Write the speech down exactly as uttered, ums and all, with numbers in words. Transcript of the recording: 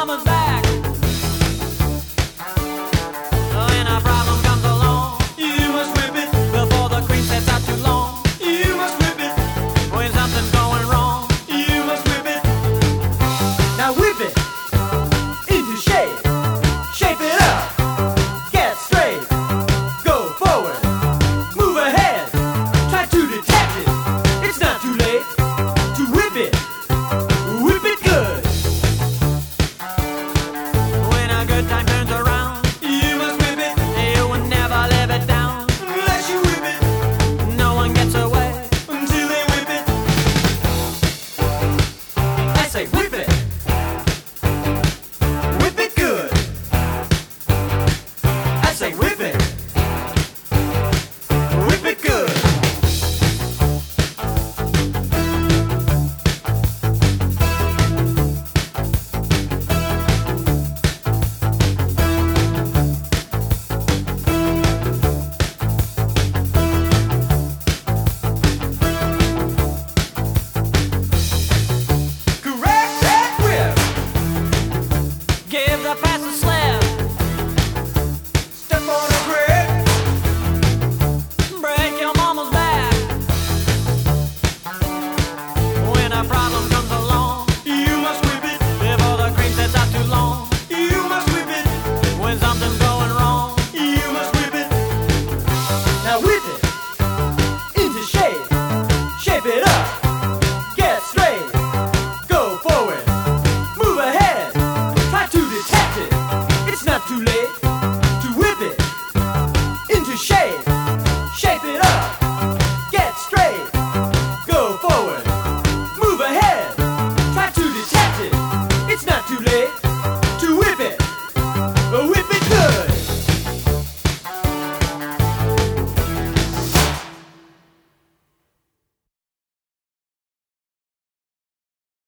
mama's back. When a problem comes along, you must whip it before the cream sets out too long. You must whip it when something's going wrong. You must whip it. Now whip it into shape. Shape it up. Get straight. Go forward. Move ahead. Try to detach it. It's not too late to whip it. Whip it good. When a good time turns around, you must whip it. You will never live it down unless you whip it. No one gets away until they whip it. I say whip it. Whip it good. I say whip it. Whip it good. Correct that whip. Give the fastest slave